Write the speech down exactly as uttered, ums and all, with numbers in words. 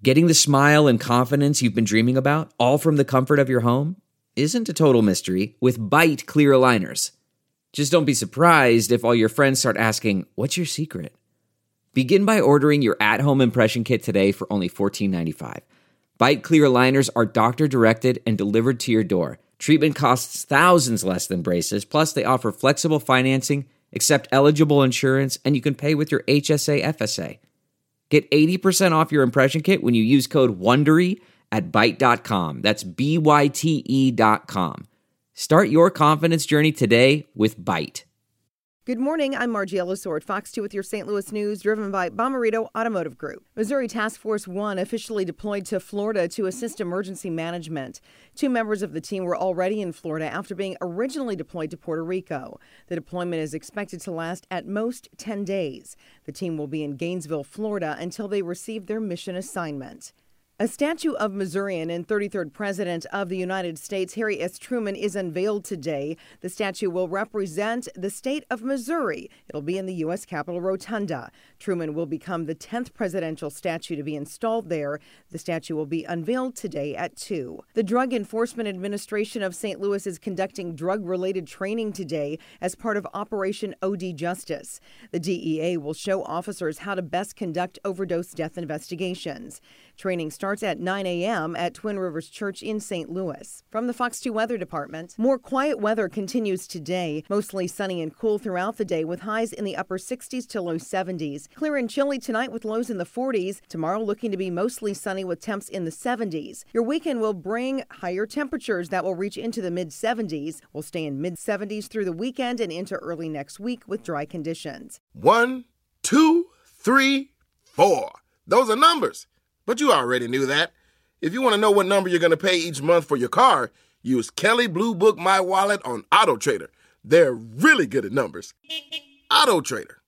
Getting the smile and confidence you've been dreaming about, all from the comfort of your home, isn't a total mystery with Byte clear aligners. Just don't be surprised if all your friends start asking, "What's your secret?" Begin by ordering your at-home impression kit today for only fourteen ninety-five. Byte clear aligners are doctor-directed and delivered to your door. Treatment costs thousands less than braces, plus they offer flexible financing, accept eligible insurance, and you can pay with your H S A F S A. Get eighty percent off your impression kit when you use code WONDERY at byte dot com. That's B Y T E dot com. Start your confidence journey today with Byte. Good morning, I'm Margie Ellisor at Fox two with your Saint Louis news, driven by Bomarito Automotive Group. Missouri Task Force one officially deployed to Florida to assist emergency management. Two members of the team were already in Florida after being originally deployed to Puerto Rico. The deployment is expected to last at most ten days. The team will be in Gainesville, Florida, until they receive their mission assignment. A statue of Missourian and thirty-third President of the United States, Harry S. Truman, is unveiled today. The statue will represent the state of Missouri. It'll be in the U S Capitol Rotunda. Truman will become the tenth presidential statue to be installed there. The statue will be unveiled today at two. The Drug Enforcement Administration of Saint Louis is conducting drug-related training today as part of Operation O D Justice. The D E A will show officers how to best conduct overdose death investigations. Training starts at nine a.m. at Twin Rivers Church in Saint Louis. From the Fox two Weather Department, more quiet weather continues today. Mostly sunny and cool throughout the day with highs in the upper sixties to low seventies. Clear and chilly tonight with lows in the forties. Tomorrow looking to be mostly sunny with temps in the seventies. Your weekend will bring higher temperatures that will reach into the mid seventies. We'll stay in mid seventies through the weekend and into early next week with dry conditions. One, two, three, four. Those are numbers. But you already knew that. If you want to know what number you're going to pay each month for your car, use Kelley Blue Book My Wallet on AutoTrader. They're really good at numbers. AutoTrader.